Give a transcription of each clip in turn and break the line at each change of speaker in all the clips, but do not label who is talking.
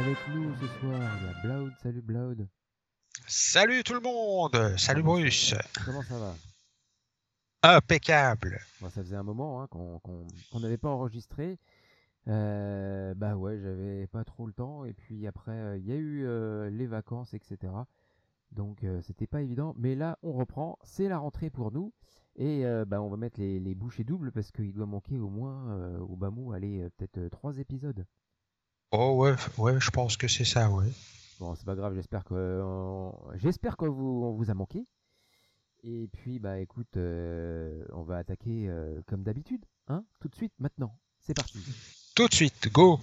avec nous ce soir, il y a Bloud. Salut Bloud.
Salut tout le monde. Salut Bruce.
Comment ça va?
Impeccable.
Bon, ça faisait un moment qu'on n'avait pas enregistré. Bah ouais, j'avais pas trop le temps. Et puis après, il y a eu les vacances, etc. Donc c'était pas évident. Mais là, on reprend. C'est la rentrée pour nous. Et bah, on va mettre les bouchées doubles parce qu'il doit manquer au moins au Bamou, allez, peut-être 3 épisodes.
Oh ouais, ouais, je pense que c'est ça, ouais.
Bon, c'est pas grave, j'espère qu'on vous a manqué. Et puis, bah écoute, on va attaquer comme d'habitude, hein, tout de suite, maintenant. C'est parti.
Tout de suite, go.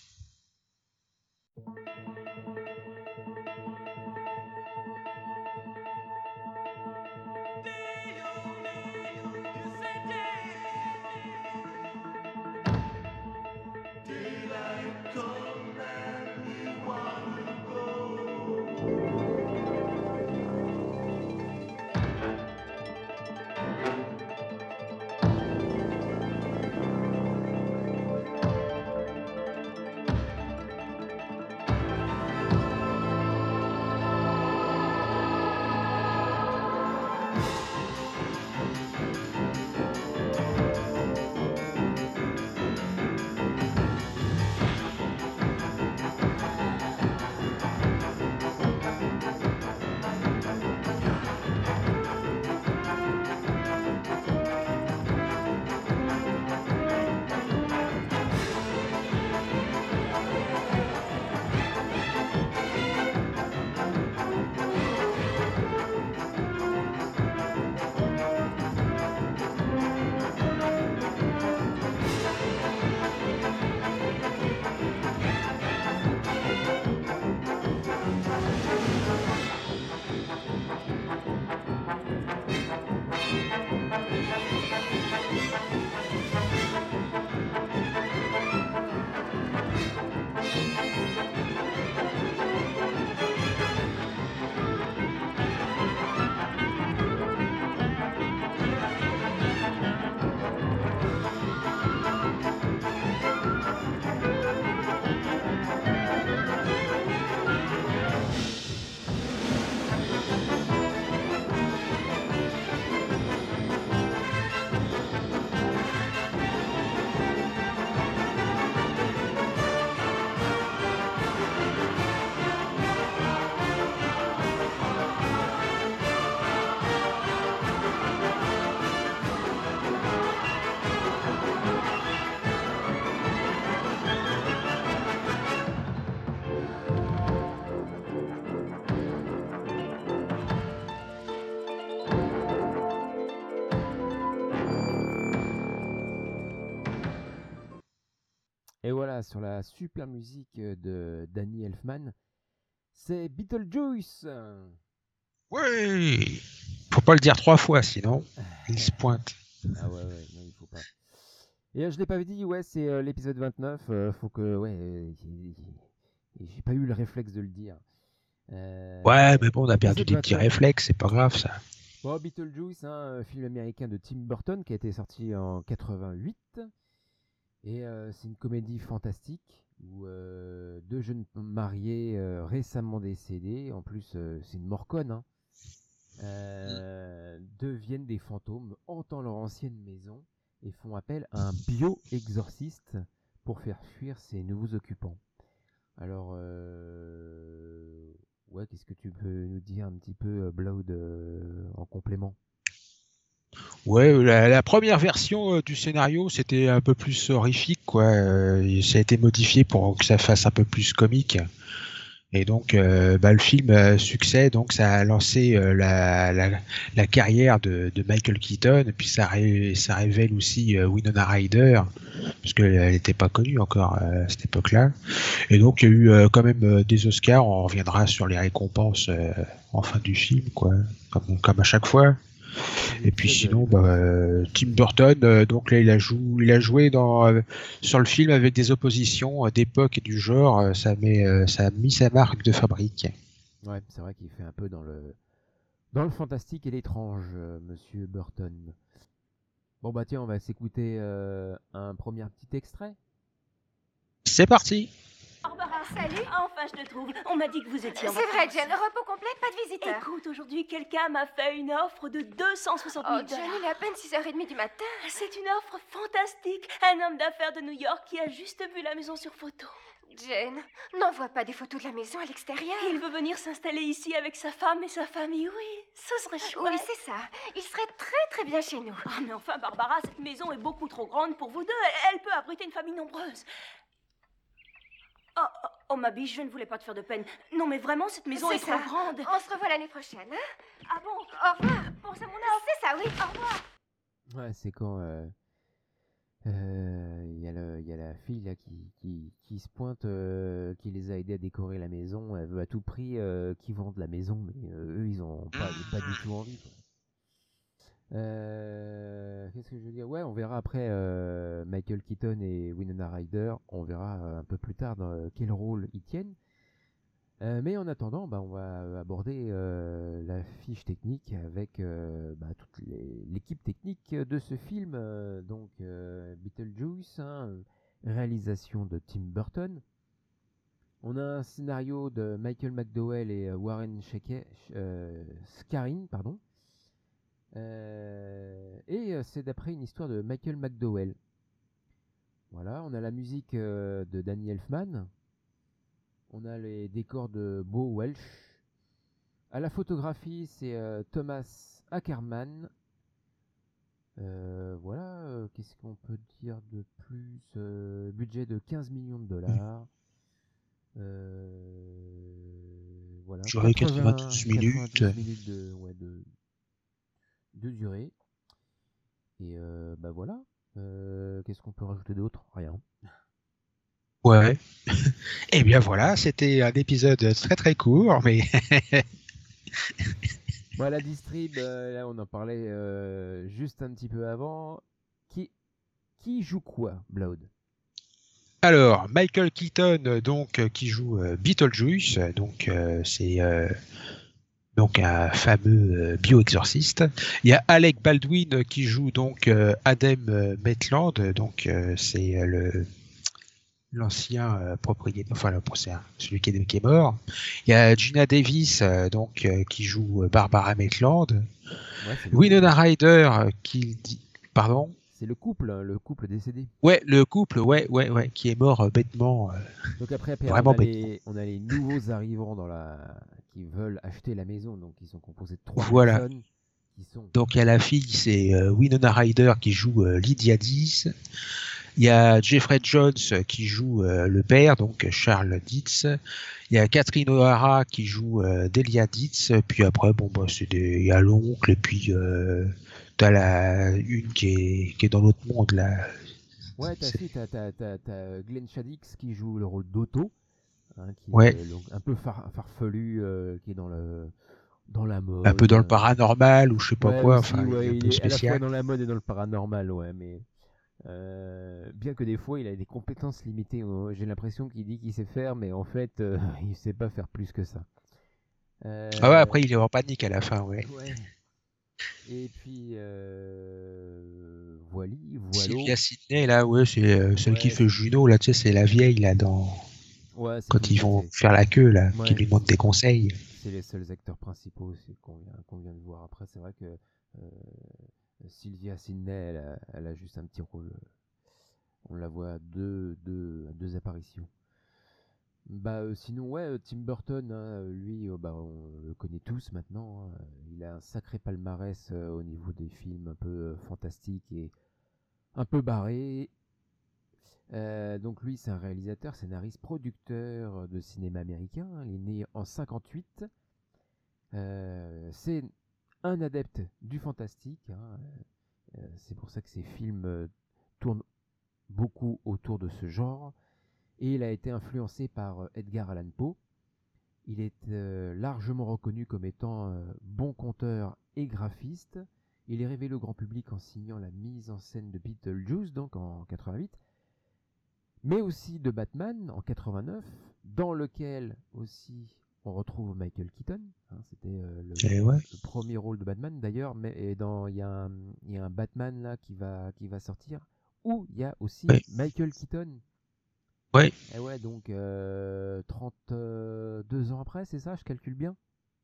Et voilà, sur la super musique de Danny Elfman, c'est Beetlejuice.
Oui. Faut pas le dire 3 fois, sinon il se pointe.
Ah ouais, ouais, non, il faut pas. Et je l'ai pas dit, ouais, c'est l'épisode 29. Faut que, ouais, j'ai pas eu le réflexe de le dire.
Ouais, mais bon, on a perdu
Épisode
des petits
29.
réflexes, c'est pas grave ça.
Bon, Beetlejuice, un film américain de Tim Burton qui a été sorti en 88. Et c'est une comédie fantastique où deux jeunes mariés récemment décédés, en plus c'est une morconne, hein, deviennent des fantômes, hantant leur ancienne maison et font appel à un bio-exorciste pour faire fuir ses nouveaux occupants. Alors, ouais, qu'est-ce que tu peux nous dire un petit peu, Bloud, en complément?
Ouais, la première version du scénario, c'était un peu plus horrifique, quoi. Ça a été modifié pour que ça fasse un peu plus comique. Et donc, bah, le film succès, donc ça a lancé la carrière de Michael Keaton, et puis ça révèle aussi Winona Ryder, parce qu'elle n'était pas connue encore à cette époque-là. Et donc, il y a eu quand même des Oscars. On reviendra sur les récompenses en fin du film, quoi, comme à chaque fois. Et puis sinon, bah, Tim Burton, donc là, il a joué sur le film avec des oppositions d'époque et du genre. Ça a mis sa marque de fabrique.
Ouais, c'est vrai qu'il fait un peu dans le fantastique et l'étrange, Monsieur Burton. Bon bah tiens, on va s'écouter un premier petit extrait.
C'est parti.
Barbara, salut.
Enfin, je te trouve. On m'a dit que vous étiez en
C'est vrai,
vacances.
Jen, repos complet, pas de visiteurs.
Écoute, aujourd'hui, quelqu'un m'a fait une offre de 260 000
Oh, Jen, il est à peine 6h30 du matin.
C'est une offre fantastique. Un homme d'affaires de New York qui a juste vu la maison sur photo.
Jen, n'envoie pas des photos de la maison à l'extérieur.
Il veut venir s'installer ici avec sa femme et sa famille. Oui, ce serait chouette.
Oui, c'est ça. Il serait très très bien chez nous.
Ah, mais enfin, Barbara, cette maison est beaucoup trop grande pour vous deux. Elle peut abriter une famille nombreuse. Oh, ma biche, je ne voulais pas te faire de peine. Non, mais vraiment, cette maison est
C'est
trop
ça.
grande.
On se revoit l'année prochaine, hein?
Ah bon?
Au revoir.
Bon, c'est mon offre.
C'est ça, oui, au revoir.
Ouais, c'est quand il y a la fille là qui se pointe, qui les a aidés à décorer la maison. Elle veut à tout prix qu'ils vendent la maison, mais eux ils ont pas du tout envie, quoi. Qu'est-ce que je veux dire? Ouais, on verra après Michael Keaton et Winona Ryder. On verra un peu plus tard dans quel rôle ils tiennent. Mais en attendant, on va aborder la fiche technique avec toute l'équipe technique de ce film. Donc Beetlejuice, hein, réalisation de Tim Burton. On a un scénario de Michael McDowell et Warren Scarin, pardon. Et c'est d'après une histoire de Michael McDowell. Voilà, on a la musique de Danny Elfman. On a les décors de Bo Welch. À la photographie, c'est Thomas Ackerman. Voilà, qu'est-ce qu'on peut dire de plus? Budget de 15 millions de dollars. Voilà,
Durée 92 minutes.
92 minutes de durée. Et voilà. Qu'est-ce qu'on peut rajouter d'autre? Rien.
Ouais. Et bien voilà, c'était un épisode très très court, mais
Voilà, distrib, là on en parlait juste un petit peu avant. Qui joue quoi, Blood?
alors Michael Keaton donc qui joue Beetlejuice, donc c'est donc un fameux bioexorciste. Il y a Alec Baldwin qui joue donc Adam Maitland, donc c'est l'ancien propriétaire, enfin celui qui est mort. Il y a Gina Davis donc qui joue Barbara Maitland.
Ouais,
Winona Ryder qui dit pardon.
C'est le couple décédé.
Ouais, le couple, ouais, qui est mort bêtement.
Donc après
vraiment
on a les nouveaux arrivants qui veulent acheter la maison, donc ils sont composés de 3
Voilà.
personnes.
Donc il y a la fille, c'est Winona Ryder qui joue Lydia Dietz. Il y a Jeffrey Jones qui joue le père, donc Charles Dietz. Il y a Catherine O'Hara qui joue Delia Dietz. Puis après, il y a l'oncle et puis t'as une qui est dans l'autre monde là.
Ouais, t'as Glenn Shaddix qui joue le rôle d'Otto, hein, qui
ouais.
est un peu farfelu, qui est dans la mode.
Un peu dans le paranormal ou je sais pas quoi.
Aussi,
enfin,
il est à la
spécial.
fois dans la mode et dans le paranormal, ouais, mais bien que des fois il a des compétences limitées. J'ai l'impression qu'il dit qu'il sait faire, mais en fait il sait pas faire plus que ça.
Ah ouais, après il est en panique à la fin, ouais.
Et puis voilà.
Sylvia Sidney là, ouais, c'est celle qui fait Juno là, tu sais, c'est la vieille là dans.
Ouais,
quand ils vont faire la queue là, qui lui demandent des conseils.
C'est les seuls acteurs principaux qu'on vient de voir. Après, c'est vrai que Sylvia Sidney, elle a juste un petit rôle. On la voit à deux apparitions. Sinon, ouais, Tim Burton, hein, lui, on le connaît tous maintenant. Hein. Il a un sacré palmarès au niveau des films un peu fantastiques et un peu barrés. Donc lui, c'est un réalisateur, scénariste, producteur de cinéma américain. Il est né en 58. C'est un adepte du fantastique. Hein. C'est pour ça que ses films tournent beaucoup autour de ce genre. Et il a été influencé par Edgar Allan Poe. Il est largement reconnu comme étant bon conteur et graphiste. Il est révélé au grand public en signant la mise en scène de Beetlejuice, donc en 88, mais aussi de Batman en 89, dans lequel aussi on retrouve Michael Keaton. Hein, c'était le premier rôle de Batman d'ailleurs, mais il y a un Batman là qui va sortir où il y a aussi Michael Keaton.
Ouais.
Et ouais, donc 32 ans après, c'est ça, je calcule bien?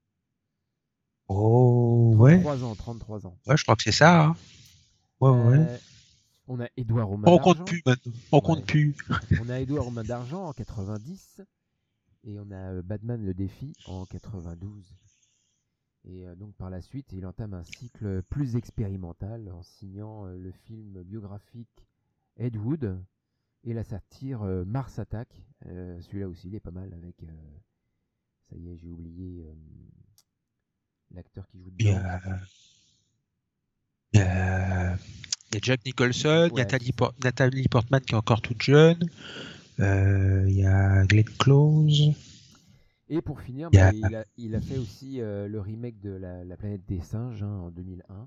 Oh, ouais.
33 ans, 33 ans.
Ouais, je crois que c'est ça. Hein. Ouais, ouais.
Euh, on a Édouard aux mains
On compte
d'argent.
plus maintenant. On compte
Ouais.
plus.
On a Édouard aux mains d'argent en 90. Et on a Batman le défi en 92. Et donc par la suite, il entame un cycle plus expérimental en signant le film biographique Ed Wood et la satire Mars Attack. Celui-là aussi, il est pas mal avec. Ça y est, j'ai oublié l'acteur qui joue
Il y
dedans.
a, il y a- il y a Jack Nicholson, il y a
Ouais, c'est ça.
Nathalie Portman qui est encore toute jeune, il y a Glenn Close,
Et pour finir,
il y
bah,
a...
il a fait aussi le remake de la planète des singes en 2001.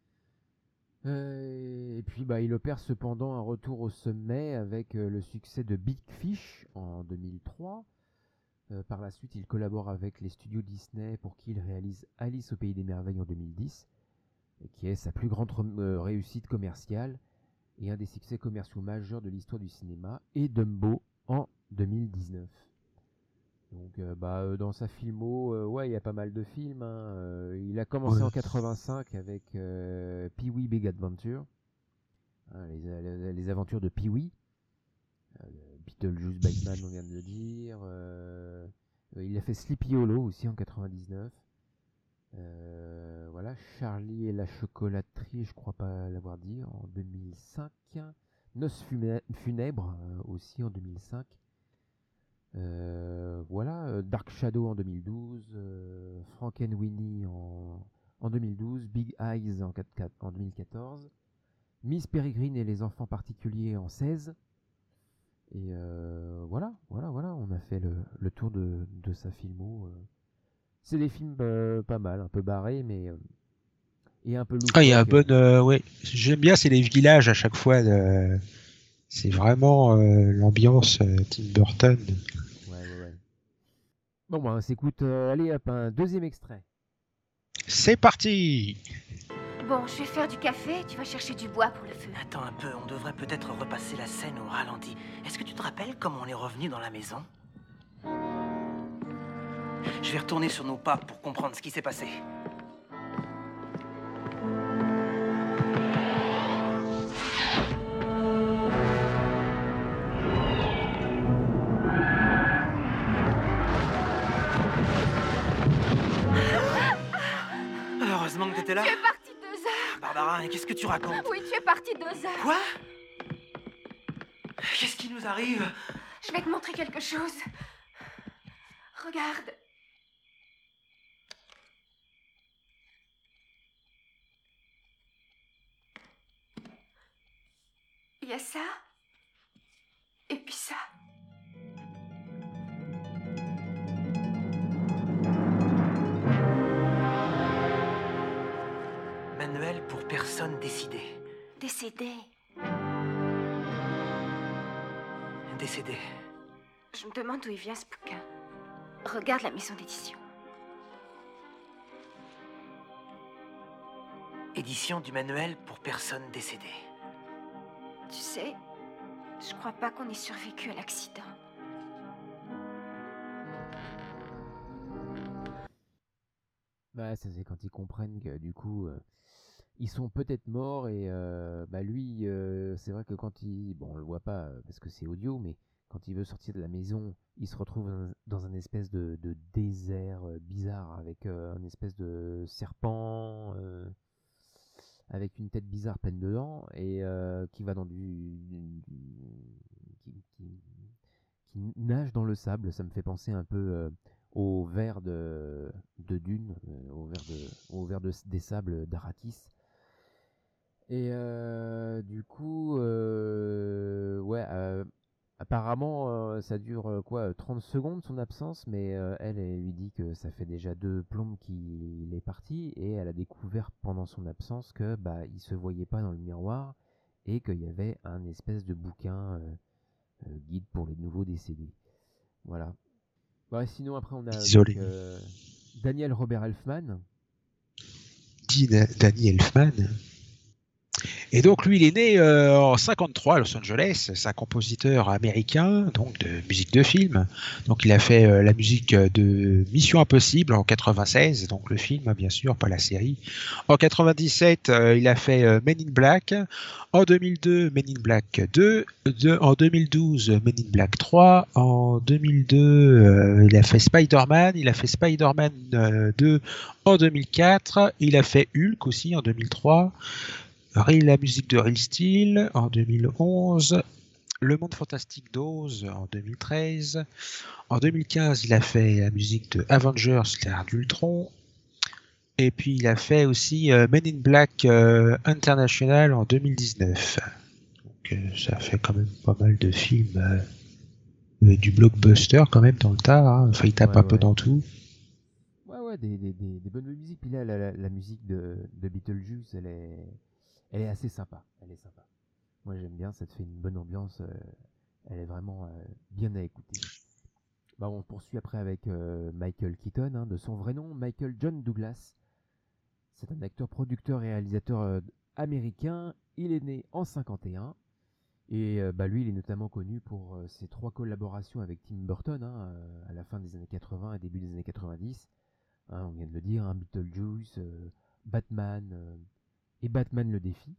Et puis bah, il opère cependant un retour au sommet avec le succès de Big Fish en 2003. Par la suite, il collabore avec les studios Disney pour qu'il réalise Alice au Pays des Merveilles en 2010, et qui est sa plus grande réussite commerciale et un des succès commerciaux majeurs de l'histoire du cinéma, et Dumbo en 2019. Donc dans sa filmo, ouais, il y a pas mal de films. Hein. Il a commencé
Ouais.
en 85 avec Pee-wee Big Adventure, hein, les aventures de Pee-wee. Beetlejuice, Batman, on vient de le dire. Il a fait Sleepy Hollow aussi en 99. Voilà, Charlie et la chocolaterie, je crois pas l'avoir dit, en 2005. Noces funèbres aussi en 2005. Voilà, Dark Shadow en 2012. Frankenweenie en 2012. Big Eyes en 2014. Miss Peregrine et les enfants particuliers en 16. Et voilà, on a fait le tour de sa filmo. C'est des films pas mal, un peu barrés, mais et un peu
Ah, il y a un
loufoques.
bon... ouais. J'aime bien, c'est les villages à chaque fois. C'est vraiment l'ambiance Tim Burton.
Ouais. Bon, bah, on s'écoute, allez hop, un deuxième extrait.
C'est parti!
Bon, je vais faire du café, tu vas chercher du bois pour le feu.
Attends un peu, on devrait peut-être repasser la scène au ralenti. Est-ce que tu te rappelles comment on est revenu dans la maison? Je vais retourner sur nos pas pour comprendre ce qui s'est passé. Heureusement que t'étais là.
Tu es parti 2 heures.
Barbara, qu'est-ce que tu racontes?
Oui, tu es parti 2 heures.
Quoi? Qu'est-ce qui nous arrive?
Je vais te montrer quelque chose. Regarde. Il y a ça. Et puis ça.
Manuel pour personne décidée.
Décédé.
Décédée.
Je me demande d'où il vient ce bouquin. Regarde la maison d'édition.
Édition du manuel pour personne décédée.
Tu sais, je crois pas qu'on ait survécu à l'accident.
Bah, ça c'est quand ils comprennent que du coup, ils sont peut-être morts et bah lui, c'est vrai que quand il, bon, on le voit pas parce que c'est audio, mais quand il veut sortir de la maison, il se retrouve dans un espèce de désert bizarre avec un espèce de serpent avec une tête bizarre pleine de dents et qui va dans qui nage dans le sable. Ça me fait penser un peu au ver de Dune, des sables d'Arrakis. Et du coup, ouais, apparemment, ça dure quoi, 30 secondes son absence, mais elle lui dit que ça fait déjà 2 plombes qu'il est parti, et elle a découvert pendant son absence que bah il se voyait pas dans le miroir et qu'il y avait un espèce de bouquin guide pour les nouveaux décédés. Voilà. Ouais, sinon après on a
Désolé.
donc, Daniel Robert Elfman.
Dit Danny Elfman. Et donc lui, il est né en 53 à Los Angeles. C'est un compositeur américain, donc de musique de film. Donc il a fait la musique de Mission Impossible en 96, donc le film bien sûr, pas la série. En 97, il a fait Men in Black. En 2002, Men in Black 2. En 2012, Men in Black 3. En 2002, il a fait Spider-Man. Il a fait Spider-Man 2 en 2004. Il a fait Hulk aussi en 2003. La musique de Real Steel en 2011, Le Monde Fantastique d'Oz en 2013, en 2015 il a fait la musique de Avengers, l'ère d'Ultron, et puis il a fait aussi Men in Black International en 2019. Donc ça fait quand même pas mal de films, du blockbuster quand même dans le tas, hein. Enfin il tape un peu dans tout.
Ouais, des bonnes musiques. Puis là, la musique de Beetlejuice, elle est assez sympa. Elle est sympa. Moi, j'aime bien, ça te fait une bonne ambiance. Elle est vraiment bien à écouter. Bah, on poursuit après avec Michael Keaton, hein, de son vrai nom, Michael John Douglas. C'est un acteur, producteur et réalisateur américain. Il est né en 51. Et bah, lui, il est notamment connu pour ses 3 collaborations avec Tim Burton, hein, à la fin des années 80 et début des années 90. Hein, on vient de le dire, hein, Beetlejuice, Batman et Batman le défi.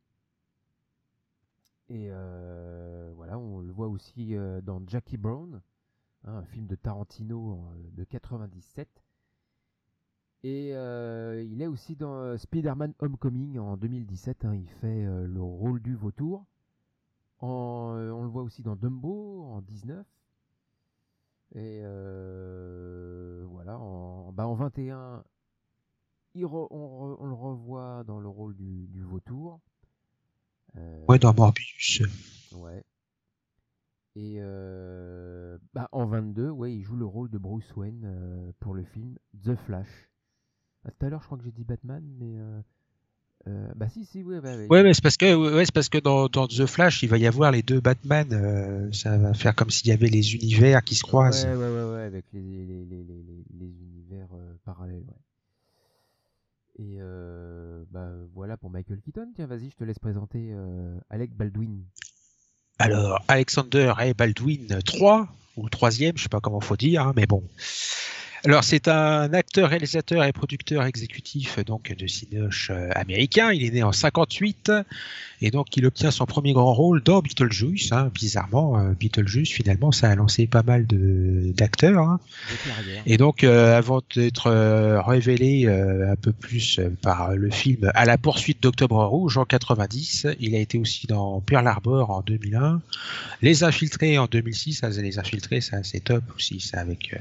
Et voilà, on le voit aussi dans Jackie Brown, hein, un film de Tarantino de 97. Et il est aussi dans Spider-Man Homecoming en 2017. Hein, il fait le rôle du vautour. On le voit aussi dans Dumbo en 19. Et voilà, en 21, on le revoit dans le rôle du vautour.
Ouais, dans Morbius.
Ouais. Et en 22, ouais, il joue le rôle de Bruce Wayne pour le film The Flash. Tout à l'heure, je crois que j'ai dit Batman, mais bah si, ouais,
Ouais, mais c'est parce que dans The Flash, il va y avoir les deux Batman. Ça va faire comme s'il y avait les univers qui se croisent.
Ouais, avec les univers parallèles, ouais. Et voilà pour Michael Keaton. Tiens, vas-y, je te laisse présenter Alec Baldwin.
Alors, Alexander A. Baldwin 3, ou le troisième, je sais pas comment faut dire, hein, mais bon. Alors, c'est un acteur, réalisateur et producteur exécutif donc de cinoche américain. Il est né en 58 et donc il obtient son premier grand rôle dans Beetlejuice. Hein. Bizarrement, Beetlejuice, finalement, ça a lancé pas mal d'acteurs. Hein. Et donc, avant d'être révélé un peu plus par le film À la poursuite d'Octobre Rouge en 90, il a été aussi dans Pearl Harbor en 2001, Les Infiltrés en 2006. Les Infiltrés, ça c'est top aussi, ça avec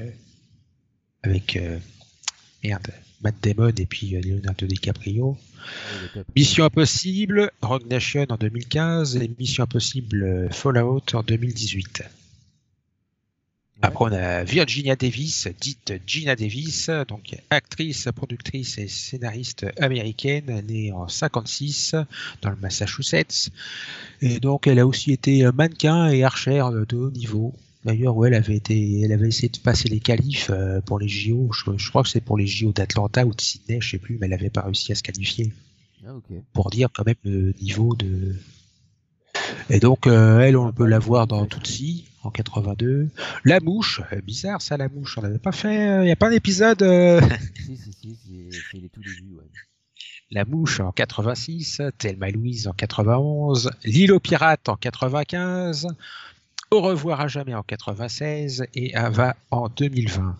Matt Damon et puis Leonardo DiCaprio. Mission Impossible, Rogue Nation en 2015 et Mission Impossible Fallout en 2018. Après, on a Virginia Davis, dite Gina Davis, donc actrice, productrice et scénariste américaine, née en 56 dans le Massachusetts. Et donc, elle a aussi été mannequin et archère de haut niveau. D'ailleurs, ouais, elle avait essayé de passer les qualifs pour les JO. Je crois que c'est pour les JO d'Atlanta ou de Sydney, je sais plus, mais elle n'avait pas réussi à se qualifier.
Ah, ok.
Pour dire quand même le niveau de. Et donc, elle, on peut la voir dans Tootsie en 82. La Mouche, bizarre ça, La Mouche. On n'avait pas fait. Il n'y a pas un épisode.
Si, c'est les tout débuts, ouais.
La Mouche en 86, Thelma et Louise en 91, L'île aux pirates en 95. Au revoir à jamais en 96 et Ava en 2020.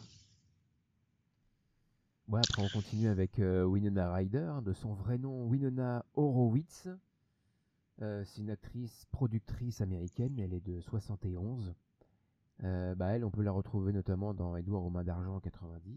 Ouais, après on continue avec Winona Ryder, de son vrai nom Winona Horowitz. C'est une actrice, productrice américaine, elle est de 71. Elle, on peut la retrouver notamment dans Édouard aux mains d'argent en 90.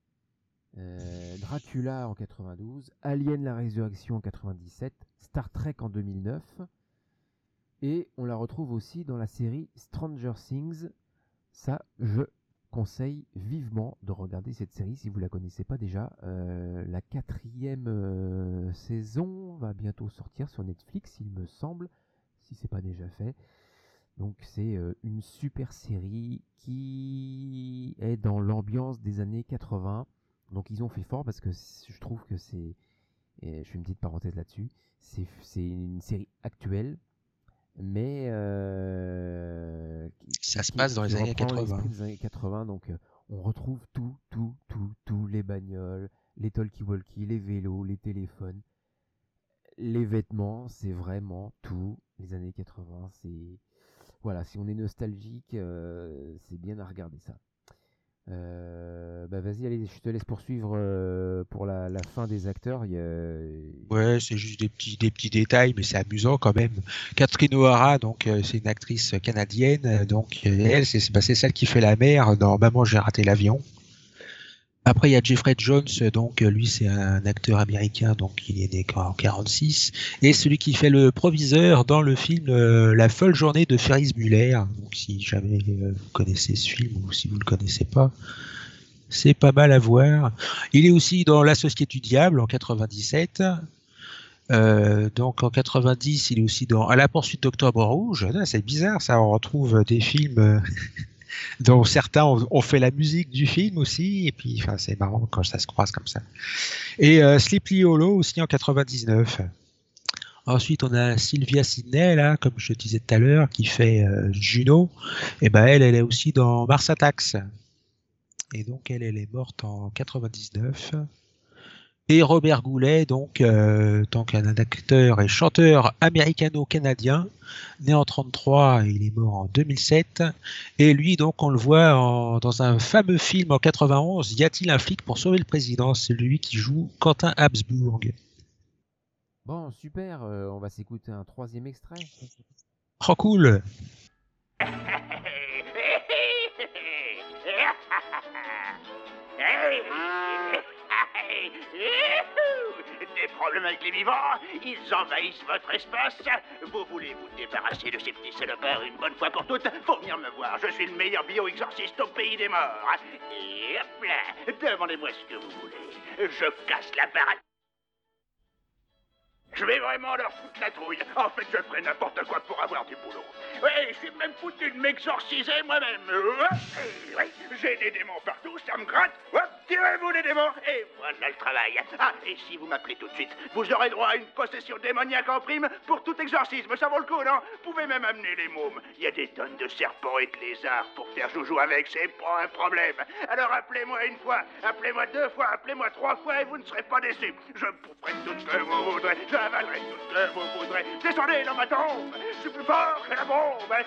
Dracula en 92, Alien la résurrection en 97, Star Trek en 2009. Et on la retrouve aussi dans la série Stranger Things. Ça, je conseille vivement de regarder cette série si vous ne la connaissez pas déjà. La 4e saison va bientôt sortir sur Netflix, il me semble, si ce n'est pas déjà fait. Donc c'est une super série qui est dans l'ambiance des années 80. Donc ils ont fait fort parce que je trouve que Et je fais une petite parenthèse là-dessus. C'est une série actuelle, mais
Ça se passe dans les années
reprend
80.
l'esprit des années 80. Donc on retrouve tout, les bagnoles, les talkie-walkie, les vélos, les téléphones, les vêtements, c'est vraiment tout. Les années 80, c'est... Voilà, si on est nostalgique, c'est bien à regarder ça. Bah vas-y, allez, je te laisse poursuivre pour la fin des acteurs.
Ouais, c'est juste des petits détails, mais c'est amusant quand même. Catherine O'Hara, donc c'est une actrice canadienne, donc elle, c'est celle qui fait la mère dans Maman, j'ai raté l'avion. Après, il y a Jeffrey Jones, donc lui, c'est un acteur américain, donc il est né en 46, et celui qui fait le proviseur dans le film La folle journée de Ferris Bueller. Donc, si jamais vous connaissez ce film ou si vous le connaissez pas, c'est pas mal à voir. Il est aussi dans L'Associé du diable en 97. Donc en 90, il est aussi dans À la poursuite d'Octobre Rouge. Ah, c'est bizarre, ça. On retrouve des films dont certains ont fait la musique du film aussi. Et puis, enfin, c'est marrant quand ça se croise comme ça. Et Sleepy Hollow aussi en 99. Ensuite, on a Sylvia Sidney, là, comme je disais tout à l'heure, qui fait Juno. Et ben elle est aussi dans Mars Attacks. Et donc, elle est morte en 99. Et Robert Goulet, donc, tant qu'un acteur et chanteur américano-canadien, né en 1933, il est mort en 2007. Et lui, donc, on le voit dans un fameux film en 91, Y a-t-il un flic pour sauver le président? C'est lui qui joue Quentin Habsbourg.
Bon, super, on va s'écouter un troisième extrait.
Oh, cool!
Des problèmes avec les vivants? Ils envahissent votre espace? Vous voulez vous débarrasser de ces petits salopards une bonne fois pour toutes? Faut venir me voir, je suis le meilleur bio-exorciste au pays des morts. Et hop là, demandez-moi ce que vous voulez. Je casse la baraque. Je vais vraiment leur foutre la trouille. En fait, je ferai n'importe quoi pour avoir du boulot. Oui, je suis même foutu de m'exorciser moi-même. Oui, j'ai des démons partout, ça me gratte. Hop, tirez-vous les démons. Et voilà le travail. Ah, et si vous m'appelez tout de suite, vous aurez droit à une possession démoniaque en prime pour tout exorcisme. Ça vaut le coup, non? Vous pouvez même amener les mômes. Il y a des tonnes de serpents et de lézards pour faire joujou avec, c'est pas un problème. Alors appelez-moi une fois, appelez-moi deux fois, appelez-moi trois fois et vous ne serez pas déçus. Je vous ferai tout ce que vous voudrez. J'avalerai tout ce que vous voudrez. Descendez dans ma tombe. Je suis plus fort que la bombe.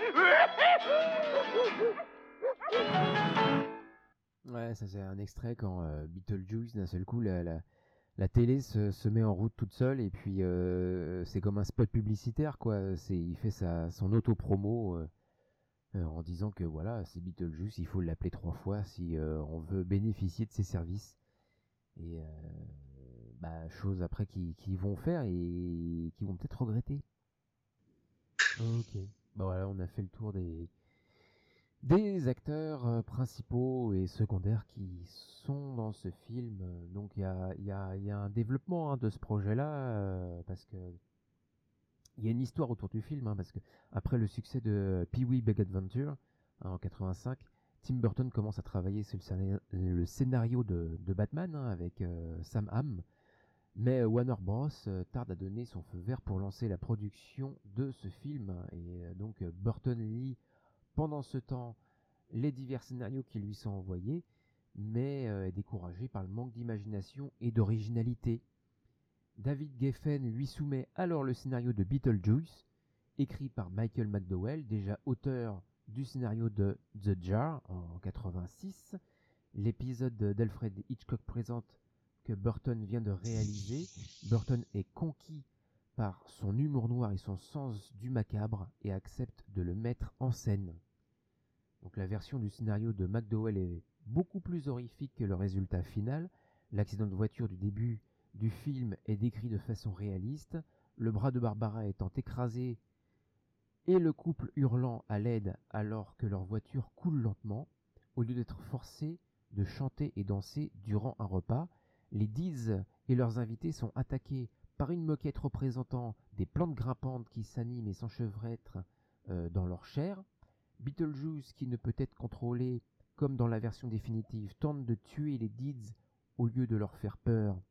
Ouais, ça c'est un extrait quand Beetlejuice, d'un seul coup, la télé se met en route toute seule et puis c'est comme un spot publicitaire, quoi. Il fait son auto-promo en disant que voilà, c'est Beetlejuice, il faut l'appeler 3 fois si on veut bénéficier de ses services. Et chose après qu'ils vont faire et qu'ils vont peut-être regretter. Ok. Bah voilà, on a fait le tour des acteurs principaux et secondaires qui sont dans ce film. Donc il y a un développement de ce projet-là, parce que il y a une histoire autour du film, parce que après le succès de Pee-wee Big Adventure en 85, Tim Burton commence à travailler sur le scénario de Batman, avec Sam Hamm. Mais Warner Bros. Tarde à donner son feu vert pour lancer la production de ce film. Et donc Burton lit pendant ce temps les divers scénarios qui lui sont envoyés, mais est découragé par le manque d'imagination et d'originalité. David Geffen lui soumet alors le scénario de Beetlejuice, écrit par Michael McDowell, déjà auteur du scénario de The Jar en 86. L'épisode d'Alfred Hitchcock présente que Burton vient de réaliser. Burton est conquis par son humour noir et son sens du macabre et accepte de le mettre en scène. Donc la version du scénario de McDowell est beaucoup plus horrifique que le résultat final. L'accident de voiture du début du film est décrit de façon réaliste, le bras de Barbara étant écrasé et le couple hurlant à l'aide alors que leur voiture coule lentement. Au lieu d'être forcés de chanter et danser durant un repas, les Deeds et leurs invités sont attaqués par une moquette représentant des plantes grimpantes qui s'animent et s'enchevêtrent dans leur chair. Beetlejuice, qui ne peut être contrôlé comme dans la version définitive, tente de tuer les Deeds au lieu de leur faire peur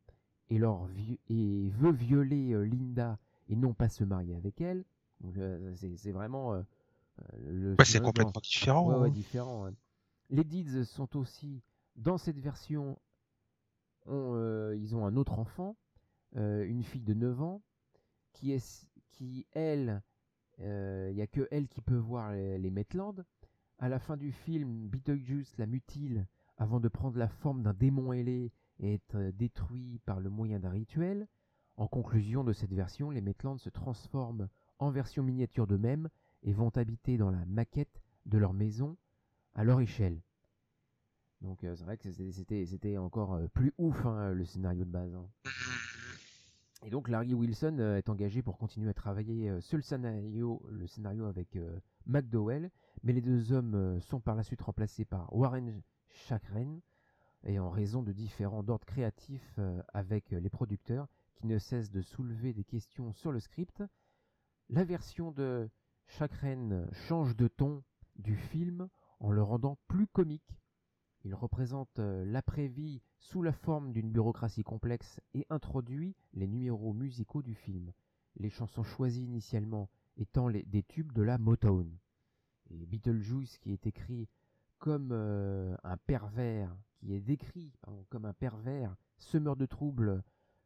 et veut violer Linda et non pas se marier avec elle. Donc, c'est vraiment le
c'est
scénario
complètement différent.
ouais,
hein.
différent. Ouais. Les Deeds sont aussi dans cette version. Ils ont un autre enfant, une fille de 9 ans, qui elle, il n'y a que elle qui peut voir les Maitland. À la fin du film, Beetlejuice la mutile avant de prendre la forme d'un démon ailé et être détruit par le moyen d'un rituel. En conclusion de cette version, les Maitland se transforment en version miniature d'eux-mêmes et vont habiter dans la maquette de leur maison à leur échelle. Donc c'est vrai que c'était encore plus ouf le scénario de base. Hein. Et donc Larry Wilson est engagé pour continuer à travailler sur le scénario avec McDowell, mais les deux hommes sont par la suite remplacés par Warren Chakren, et en raison de différents ordres créatifs avec les producteurs qui ne cessent de soulever des questions sur le script, la version de Chakren change de ton du film en le rendant plus comique. Il représente l'après-vie sous la forme d'une bureaucratie complexe et introduit les numéros musicaux du film, les chansons choisies initialement étant des tubes de la Motown. Et Beetlejuice, qui est écrit comme un pervers, qui est décrit comme un pervers, semeur de troubles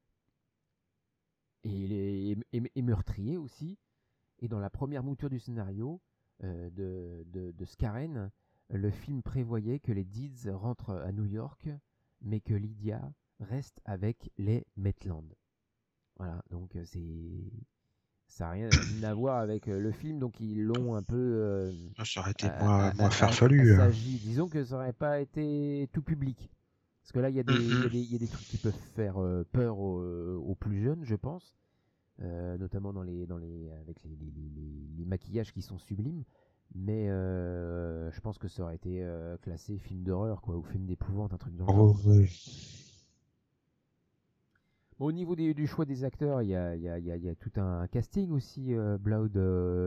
et meurtrier aussi. Et dans la première mouture du scénario de Skaren, le film prévoyait que les Deeds rentrent à New York, mais que Lydia reste avec les Maitland. Voilà, donc ça n'a rien à voir avec le film, donc ils l'ont un peu
Ça aurait été moins farfelu.
assagi. Disons que ça n'aurait pas été tout public. Parce que là, il y a des trucs qui peuvent faire peur aux plus jeunes, je pense. Notamment avec les maquillages qui sont sublimes. Mais je pense que ça aurait été classé film d'horreur, quoi, ou film d'épouvante, un truc dans le genre.
Oui.
Bon, au niveau du choix des acteurs, il y a tout un casting aussi, Blood.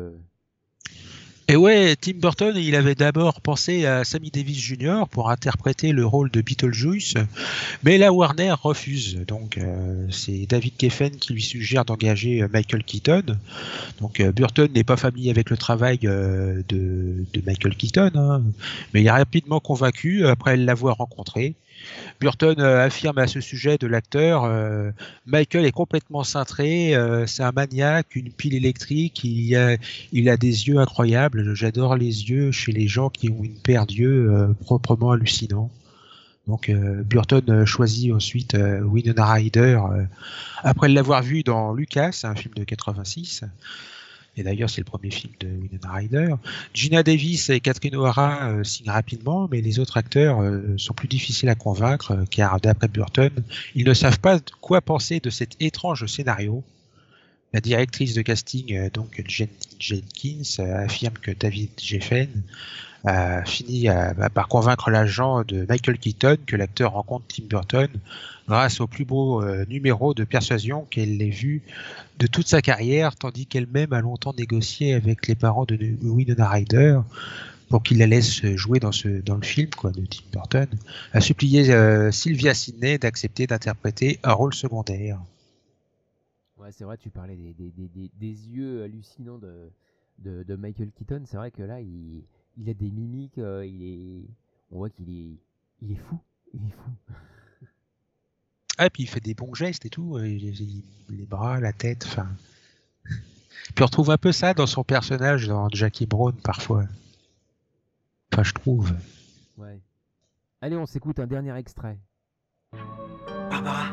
Et ouais, Tim Burton, il avait d'abord pensé à Sammy Davis Jr. pour interpréter le rôle de Beetlejuice, mais la Warner refuse. Donc c'est David Geffen qui lui suggère d'engager Michael Keaton. Donc Burton n'est pas familier avec le travail de Michael Keaton, hein, mais il est rapidement convaincu après l'avoir rencontré. Burton affirme à ce sujet de l'acteur Michael est complètement cintré, c'est un maniaque, une pile électrique, il a des yeux incroyables, j'adore les yeux chez les gens qui ont une paire d'yeux proprement hallucinant. Donc Burton choisit ensuite Winona Ryder après l'avoir vu dans Lucas, un film de 86. Et d'ailleurs, c'est le premier film de Winona Ryder. Gina Davis et Catherine O'Hara signent rapidement, mais les autres acteurs sont plus difficiles à convaincre, car d'après Burton, ils ne savent pas quoi penser de cet étrange scénario. La directrice de casting, donc Jen Jenkins, affirme que David Geffen a fini par convaincre l'agent de Michael Keaton que l'acteur rencontre Tim Burton grâce au plus beau numéro de persuasion qu'elle ait vu de toute sa carrière, tandis qu'elle-même a longtemps négocié avec les parents de Winona Ryder pour qu'ils la laissent jouer dans le film de Tim Burton, a supplié Sylvia Sidney d'accepter d'interpréter un rôle secondaire.
Ouais, c'est vrai, tu parlais des yeux hallucinants de Michael Keaton. C'est vrai que là, il a des mimiques, on voit qu'il est fou. Il est fou.
Ah, et puis il fait des bons gestes et tout, les bras, la tête, enfin. Puis on retrouve un peu ça dans son personnage dans Jackie Brown parfois. Enfin, je trouve.
Ouais. Allez, on s'écoute un dernier extrait.
Barbara,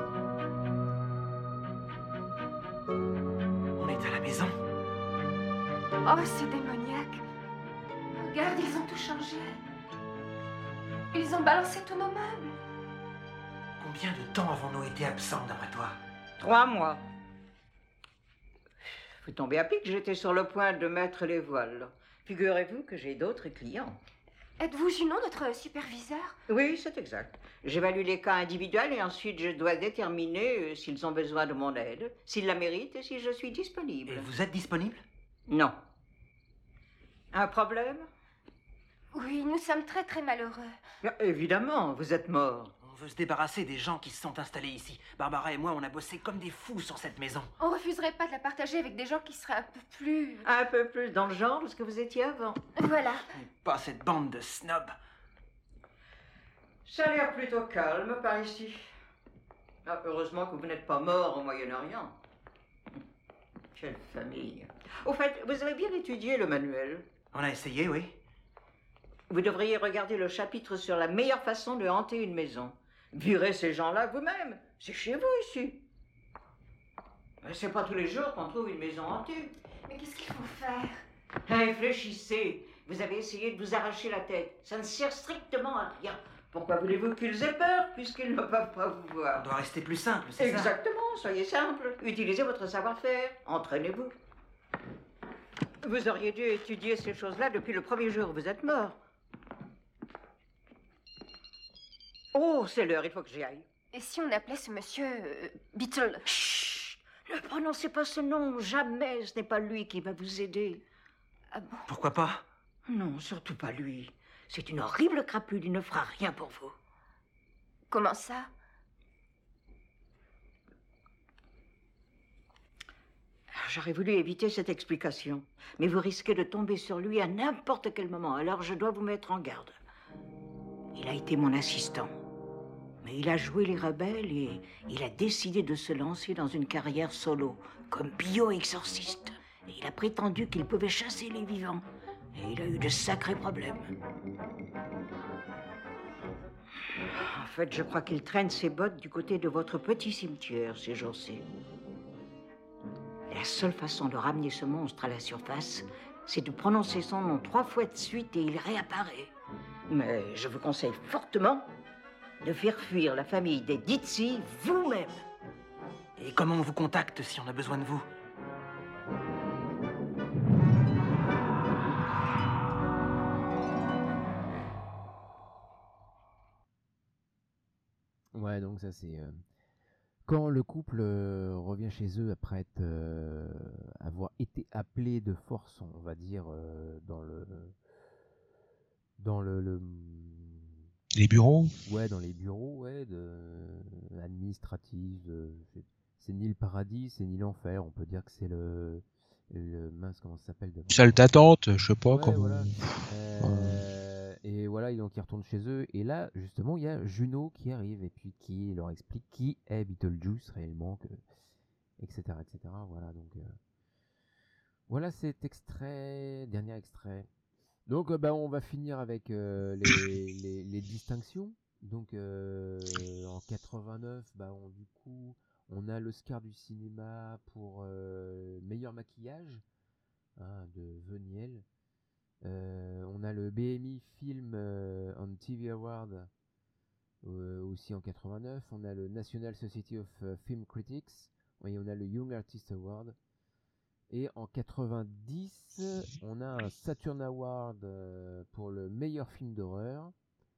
on est à la maison.
Oh, c'est démoniaque. Regarde, ils ont tout changé. Ils ont balancé tous nos meubles.
Combien de temps avons-nous été absents d'après toi?
3 mois. Vous tombez à pic, j'étais sur le point de mettre les voiles. Figurez-vous que j'ai d'autres clients.
Êtes-vous Junon, notre superviseur?
Oui, c'est exact. J'évalue les cas individuels et ensuite je dois déterminer s'ils ont besoin de mon aide, s'ils la méritent et si je suis disponible.
Et vous êtes disponible?
Non. Un problème?
Oui, nous sommes très très malheureux.
Bien, évidemment, vous êtes mort.
On veut se débarrasser des gens qui se sont installés ici. Barbara et moi, on a bossé comme des fous sur cette maison.
On refuserait pas de la partager avec des gens qui seraient
Un peu plus dans le genre de ce que vous étiez avant.
Voilà.
Et pas cette bande de snobs.
Ça a l'air plutôt calme par ici. Ah, heureusement que vous n'êtes pas mort au Moyen-Orient. Quelle famille. Au fait, vous avez bien étudié le manuel.
On a essayé, oui.
Vous devriez regarder le chapitre sur la meilleure façon de hanter une maison. Virez ces gens-là vous-même. C'est chez vous ici. C'est pas tous les jours qu'on trouve une maison hantée.
Mais qu'est-ce qu'il faut faire?
Réfléchissez. Vous avez essayé de vous arracher la tête. Ça ne sert strictement à rien. Pourquoi voulez-vous qu'ils aient peur, puisqu'ils ne peuvent pas vous voir?
On doit rester plus simple, c'est ça?
Exactement, soyez simple. Utilisez votre savoir-faire. Entraînez-vous. Vous auriez dû étudier ces choses-là depuis le premier jour où vous êtes mort. Oh, c'est l'heure, il faut que j'y aille.
Et si on appelait ce monsieur Beetle?
Chut! Ne prononcez pas ce nom, jamais. Ce n'est pas lui qui va vous aider.
Ah bon?
Pourquoi pas?
Non, surtout pas lui. C'est une horrible crapule, il ne fera rien pour vous.
Comment ça?
J'aurais voulu éviter cette explication, mais vous risquez de tomber sur lui à n'importe quel moment, alors je dois vous mettre en garde. Il a été mon assistant, mais il a joué les rebelles et il a décidé de se lancer dans une carrière solo, comme bio-exorciste. Et il a prétendu qu'il pouvait chasser les vivants, et il a eu de sacrés problèmes. En fait, je crois qu'il traîne ses bottes du côté de votre petit cimetière ces jours-ci. La seule façon de ramener ce monstre à la surface, c'est de prononcer son nom 3 fois de suite et il réapparaît. Mais je vous conseille fortement de faire fuir la famille des Ditzy vous-même.
Et comment on vous contacte si on a besoin de vous?
Ouais, donc ça c'est quand le couple revient chez eux après avoir été appelé de force, on va dire, dans le
Les bureaux?
ouais, dans les bureaux, ouais, administratifs. C'est ni le paradis, c'est ni l'enfer. On peut dire que c'est le mince, comment ça s'appelle devant.
Salle d'attente, je sais pas
Ouais,
comment.
voilà. Et voilà, donc ils retournent chez eux. Et là, justement, il y a Juno qui arrive et puis qui leur explique qui est Beetlejuice réellement, etc., etc. Voilà, donc voilà cet extrait, dernier extrait. Donc, bah, on va finir avec les distinctions. Donc, en 89, bah, du coup, on a l'Oscar du cinéma pour meilleur maquillage, hein, de Veniel. On a le BMI Film and TV Award aussi en 89. On a le National Society of Film Critics. Et on a le Young Artist Award. Et en 90, on a un Saturn Award pour le meilleur film d'horreur.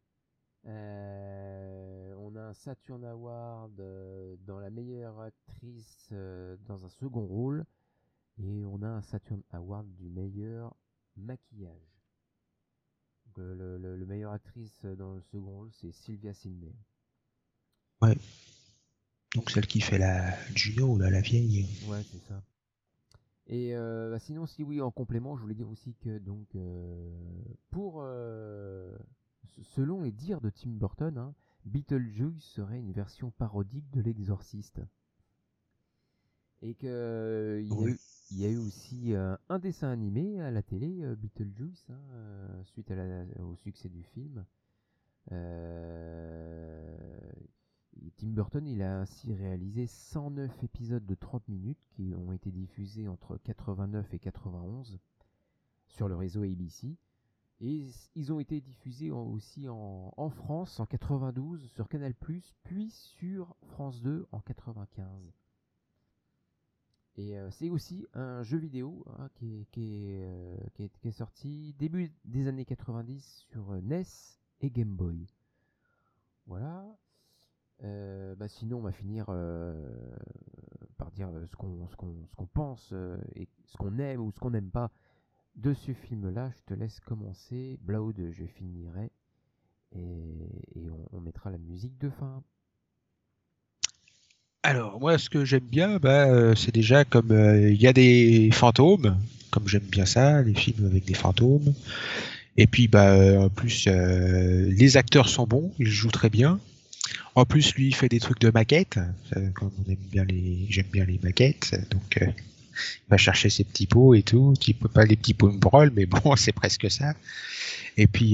On a un Saturn Award dans la meilleure actrice dans un second rôle. Et on a un Saturn Award du meilleur maquillage. Donc, le meilleure actrice dans le second rôle, c'est Sylvia Sidney.
Ouais. Donc celle qui fait la Juno, là, la vieille.
Ouais, c'est ça. Et bah, sinon, si oui, en complément, je voulais dire aussi que donc pour selon les dires de Tim Burton, hein, Beetlejuice serait une version parodique de l'Exorciste. Et que il y a eu aussi un dessin animé à la télé, Beetlejuice, hein, suite au succès du film. Tim Burton, il a ainsi réalisé 109 épisodes de 30 minutes qui ont été diffusés entre 89 et 91 sur le réseau ABC. Et ils ont été diffusés aussi en France en 92 sur Canal+, puis sur France 2 en 95. Et c'est aussi un jeu vidéo, hein, qui est sorti début des années 90 sur NES et Game Boy. Voilà. Bah sinon, on va finir par dire ce qu'on pense et ce qu'on aime ou ce qu'on n'aime pas de ce film-là. Je te laisse commencer. Blood, je finirai. et on mettra la musique de fin.
Alors, moi, ce que j'aime bien, c'est déjà comme il y a des fantômes, comme j'aime bien ça, les films avec des fantômes. Et puis, en plus, les acteurs sont bons, ils jouent très bien. En plus, lui, il fait des trucs de maquettes. Comme j'aime bien les maquettes, donc il va chercher ses petits pots et tout. Pas les petits pots de brol, mais bon, c'est presque ça. Et puis,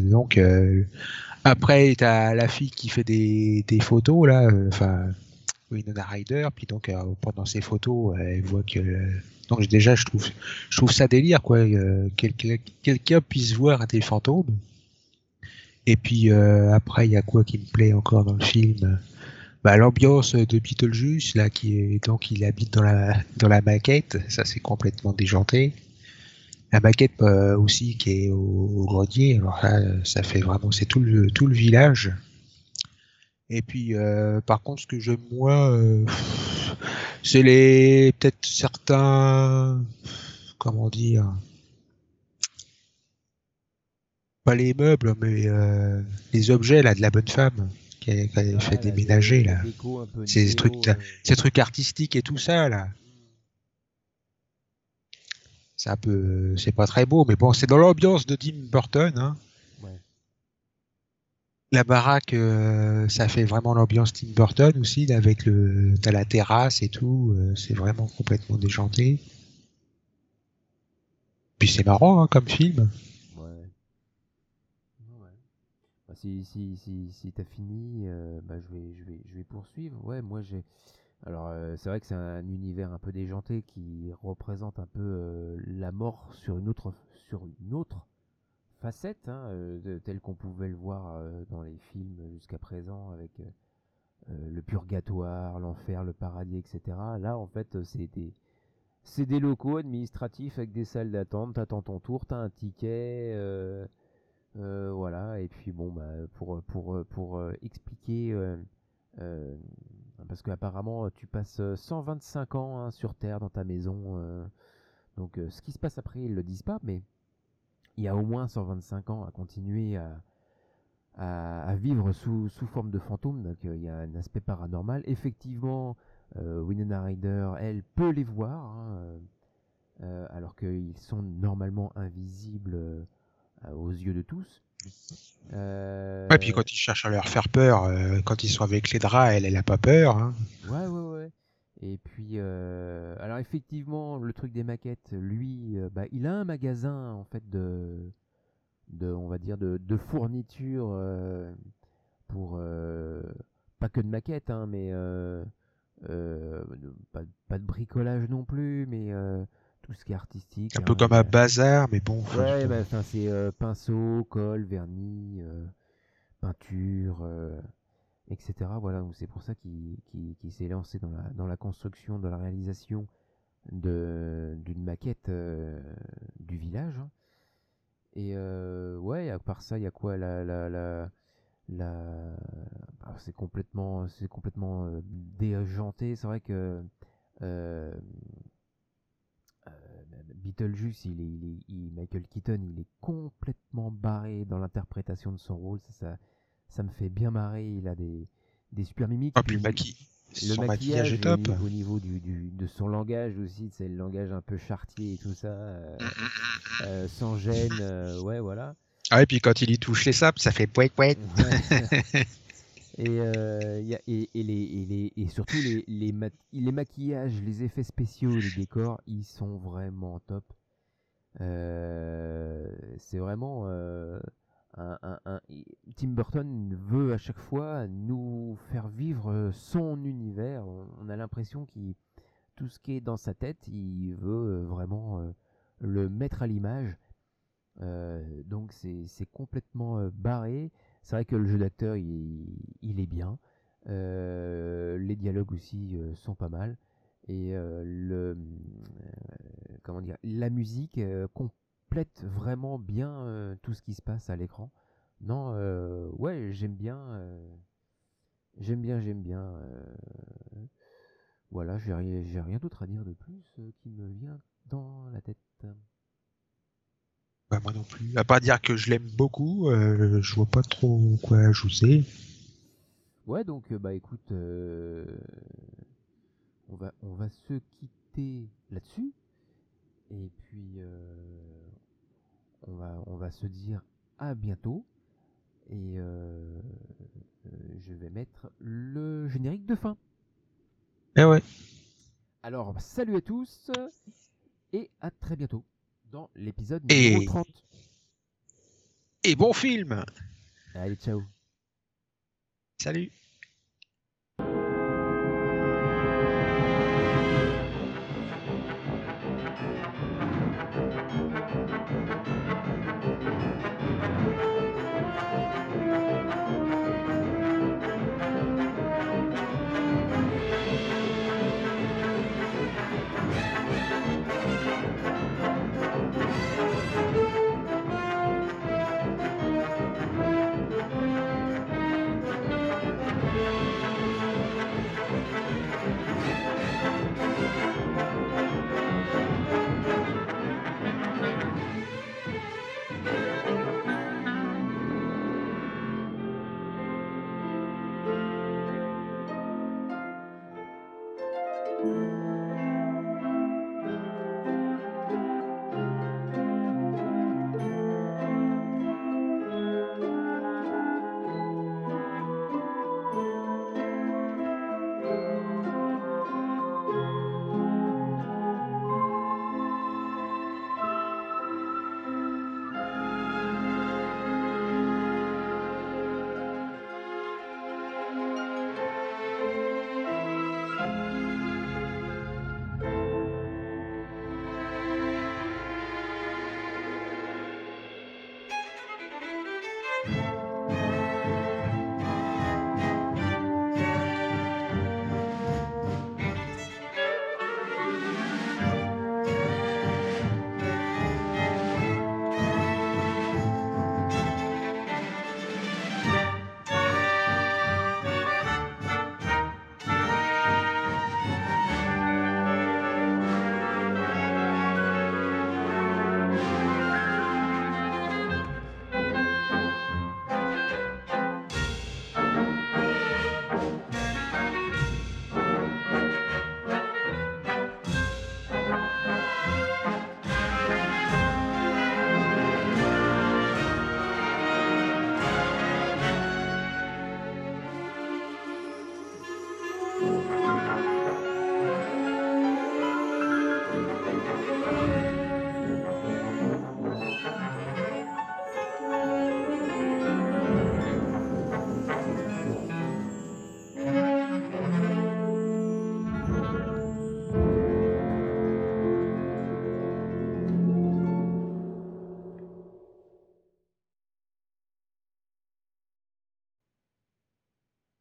après, t'as la fille qui fait des photos là, Winona Ryder, puis donc pendant ces photos, elle voit que donc déjà je trouve ça délire quoi, quelqu'un puisse voir des fantômes. Et puis après il y a quoi qui me plaît encore dans le film, l'ambiance de Beetlejuice là qui est donc il habite dans la maquette, ça c'est complètement déjanté. La maquette aussi qui est au grenier, alors là ça fait vraiment c'est tout le village. Et puis, par contre, ce que j'aime moins, c'est peut-être certains, comment dire, pas les meubles, mais les objets là de la bonne femme qui a fait déménager là.
Déco un peu
Ces trucs, ces trucs artistiques et tout ça là. C'est un peu, c'est pas très beau, mais bon, c'est dans l'ambiance de Tim Burton, hein.
Ouais.
La baraque, ça fait vraiment l'ambiance Tim Burton aussi, là, avec t'as la terrasse et tout, c'est vraiment complètement déjanté. Puis c'est marrant, hein, comme film.
Ouais. Ouais. Bah, si t'as fini, je vais poursuivre. Ouais, moi j'ai. Alors c'est vrai que c'est un univers un peu déjanté qui représente un peu la mort sur une autre facette, hein, telle qu'on pouvait le voir dans les films jusqu'à présent avec le purgatoire, l'enfer, le paradis, etc. Là, en fait, c'est des locaux administratifs avec des salles d'attente. T'attends ton tour, t'as un ticket, voilà. Et puis bon, pour expliquer, euh, parce qu'apparemment tu passes 125 ans hein, sur Terre dans ta maison. Donc, ce qui se passe après, ils le disent pas, mais il y a au moins 125 ans à continuer à vivre sous forme de fantôme, donc il y a un aspect paranormal. Effectivement, Winona Ryder, elle peut les voir, hein, alors qu'ils sont normalement invisibles aux yeux de tous.
Ouais, puis quand ils cherchent à leur faire peur, quand ils sont avec les draps, elle a pas peur, hein.
Ouais. Et puis, alors effectivement, le truc des maquettes, lui, il a un magasin en fait on va dire de fournitures pour pas que de maquettes, hein, mais pas de bricolage non plus, mais tout ce qui est artistique.
Un
Hein,
peu comme un bazar, mais bon.
ouais, enfin c'est pinceau, colle, vernis, peinture, etc. Voilà, donc c'est pour ça qu'il s'est lancé dans la construction, dans la réalisation d'une maquette du village. Hein. Et ouais, à part ça, il y a quoi c'est complètement déjanté. C'est vrai que euh, euh, Beetlejuice, Michael Keaton, il est complètement barré dans l'interprétation de son rôle. Ça me fait bien marrer. Il a des super mimiques.
Ah,
Et puis
puis
le
son maquillage
maquillage
est
et
top.
au niveau de son langage aussi, c'est le langage un peu chartier et tout ça, sans gêne, ouais, voilà.
Ah, et puis quand il y touche les sapes, ça fait pouet pouet.
Ouais. Et surtout les maquillages, les effets spéciaux, les décors, ils sont vraiment top. C'est vraiment Tim Burton veut à chaque fois nous faire vivre son univers. On a l'impression qu'il tout ce qui est dans sa tête, il veut vraiment le mettre à l'image. Donc c'est complètement barré. C'est vrai que le jeu d'acteur il est bien. Les dialogues aussi sont pas mal. Et comment dire, la musique complète vraiment bien tout ce qui se passe à l'écran. Non, ouais, j'aime bien. Voilà, j'ai rien d'autre à dire de plus qui me vient dans la tête.
quoi, moi non plus. À part dire que je l'aime beaucoup, je vois pas trop quoi ajouter.
Ouais, donc bah écoute, on va se quitter là-dessus. Et puis on va se dire à bientôt. Et je vais mettre le générique de fin.
Eh ouais.
Alors, salut à tous et à très bientôt dans l'épisode
Et-
numéro 30.
Et bon film.
Allez, ciao.
Salut.